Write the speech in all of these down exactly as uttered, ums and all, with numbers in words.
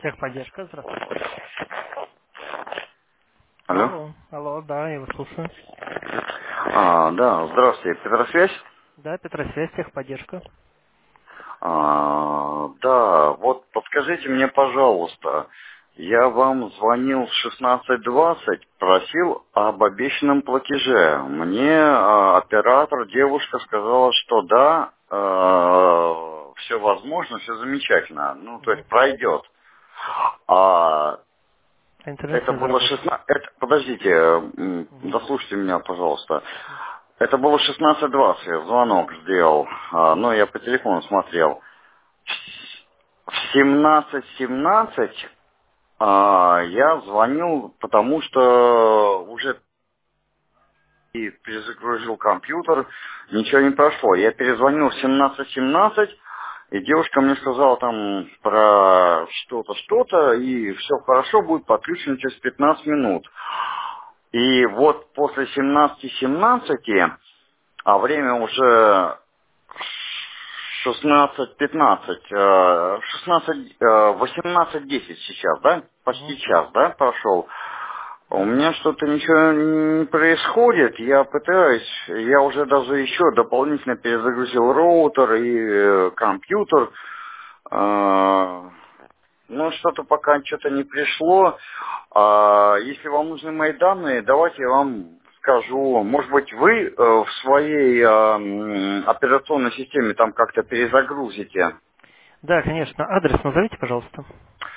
Техподдержка, здравствуйте. Алло. Алло, алло, да, я вас слушаю. А, да, здравствуйте, Петросвязь. Да, Петросвязь, техподдержка. А, да, вот подскажите мне, пожалуйста, я вам звонил в шестнадцать двадцать, просил об обещанном платеже. Мне а, оператор, девушка сказала, что да, все возможно, все замечательно, ну, то Угу. есть пройдет. А А интернет это не было заработал. шестнадцать... Это, подождите, м, Угу. дослушайте меня, пожалуйста. Это было шестнадцать двадцать, я звонок сделал, а, ну, я по телефону смотрел. В семнадцать семнадцать а, я звонил, потому что уже и перезагрузил компьютер, ничего не прошло. Я перезвонил в семнадцать семнадцать, и девушка мне сказала там про что-то, что-то, и все хорошо, будет подключено через пятнадцать минут. И вот после семнадцати семнадцати, а время уже шестнадцать пятнадцать, э, шестнадцать, э, восемнадцать десять сейчас, да? Почти Угу. час, да, прошел. У Да. меня что-то ничего не происходит, я пытаюсь, я уже даже еще дополнительно перезагрузил роутер и э, компьютер, э, но что-то пока что-то не пришло. А, если вам нужны мои данные, давайте я вам скажу. Может быть, вы э, в своей э, м, операционной системе там как-то перезагрузите. Да, конечно. Адрес назовите, пожалуйста.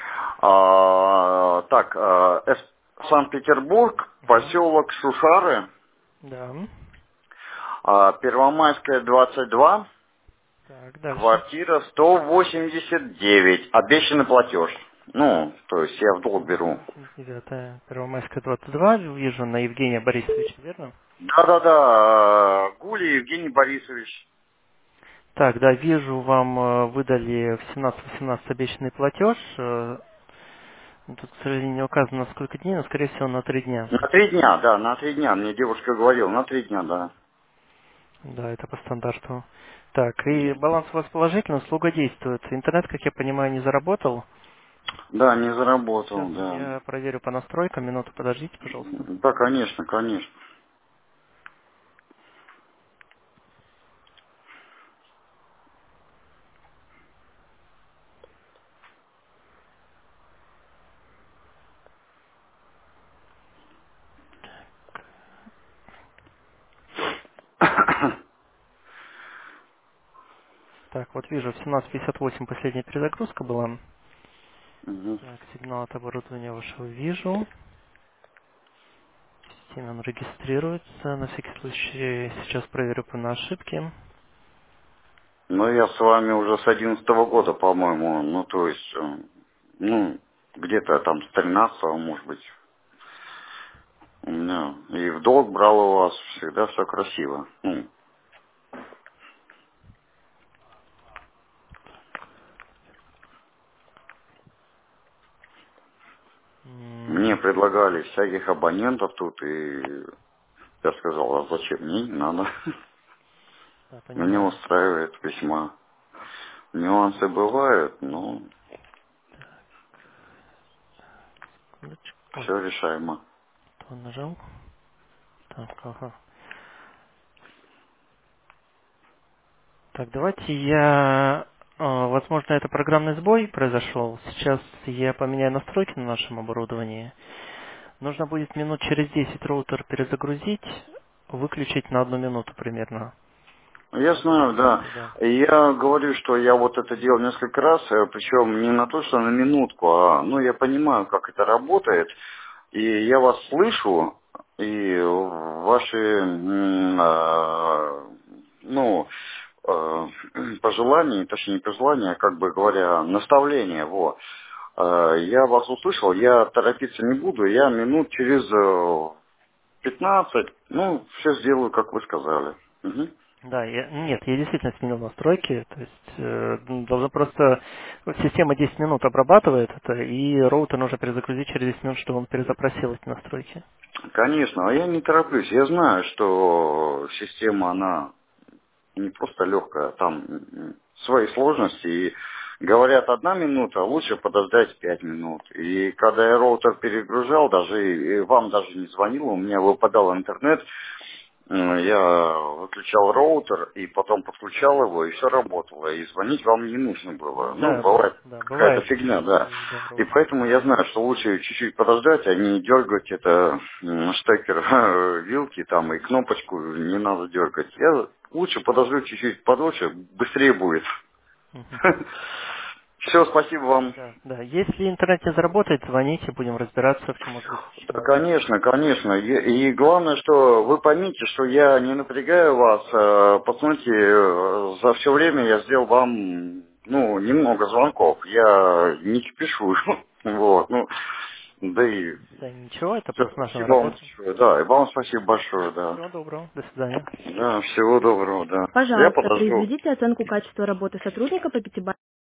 А, так, э, Эс- Санкт-Петербург, Угу. поселок Шушары, Да. а, Первомайская, двадцать два, Так, дальше. квартира сто восемьдесят девять. Обещанный платеж. Ну, то есть я в долг беру. девятое. Первомайская, двадцать два. Вижу на Евгения Борисовича, верно? Да-да-да, Гули Евгений Борисович. Так, да, вижу, вам э, выдали в семнадцать восемнадцать обещанный платеж. Э, Тут, к сожалению, не указано, на сколько дней, но, скорее всего, на три дня. На три дня, да, на три дня. Мне девушка говорила, на три дня, да. Да, это по стандарту. Так, и баланс у вас положительный, услуга действует. Интернет, как я понимаю, не заработал. Да, не Сейчас заработал, да. я проверю по настройкам. Минуту подождите, пожалуйста. Да, конечно, конечно. Так, вот вижу, в семнадцать пятьдесят восемь последняя перезагрузка была. Мгм. Так, сигнал от оборудования вашего вижу. В системе он регистрируется. На всякий случай сейчас проверю по на ошибки. Ну, я с вами уже с одиннадцатого года, по-моему, ну, то есть, э, ну, где-то там с тринадцатого, может быть, у меня и в долг брал у вас, всегда все красиво. Ну, мне М, предлагали всяких абонентов тут, и я сказал, а зачем мне, не надо. Да, Меня понимаю. устраивает весьма. Нюансы бывают, но Секундочку. Ой, все решаемо. кто нажал? Так, ага. Так, давайте я... а, Возможно, это программный сбой произошел. Сейчас я поменяю настройки на нашем оборудовании. Нужно будет минут через десять роутер перезагрузить, выключить на одну минуту примерно. Я знаю, да. Работает, да. И я говорю, что я вот это делал несколько раз, э, причем не на то, что на минутку, а, ну, я понимаю, как это работает, и я вас слышу, и ваши, м, а, ну, э, пожелания, точнее, не пожелания, а, как бы говоря, наставления, вот. Э, Я вас услышал, я торопиться не буду, я минут через э, пятнадцать, ну, все сделаю, как вы сказали. Мгм. Да, я, нет, я действительно сменил настройки, то есть э, должно просто система десять минут обрабатывает это, и роутер нужно перезагрузить через десять минут, чтобы он перезапросил эти настройки. Конечно, а я не тороплюсь. Я знаю, что система, она не просто легкая, там м, свои сложности, и Говорят, одна минута, лучше подождать пять минут. И когда я роутер перегружал, даже и вам даже не звонил, у меня выпадал интернет, м, я выключал роутер и потом подключал его, и все работало. И звонить вам не нужно было. Ну, Да, б- бывает да, какая-то бывает. фигня, да. Да, в И роутере поэтому я такое. знаю, что лучше чуть-чуть подождать, а не дергать это м, штекер вилки там и кнопочку не надо дергать. Я лучше подожду чуть-чуть подольше, быстрее будет. Мгм. Все, спасибо вам. Да, да. Если интернет не заработает, звоните, будем разбираться, в чем может быть Да, причина. конечно, конечно. И, и главное, что вы поймите, что я не напрягаю вас. э, Посмотрите, э, за все время я сделал вам, ну, немного звонков. Я не кипишу. Вот, ну, да и Да, ничего, это всё, просто наша спасибо вам работа. большое. Да, и вам спасибо большое, да. Всего доброго. До свидания. Да, всего доброго, да. Я Пожалуйста, подожду. произведите оценку качества работы сотрудника по пятибалльной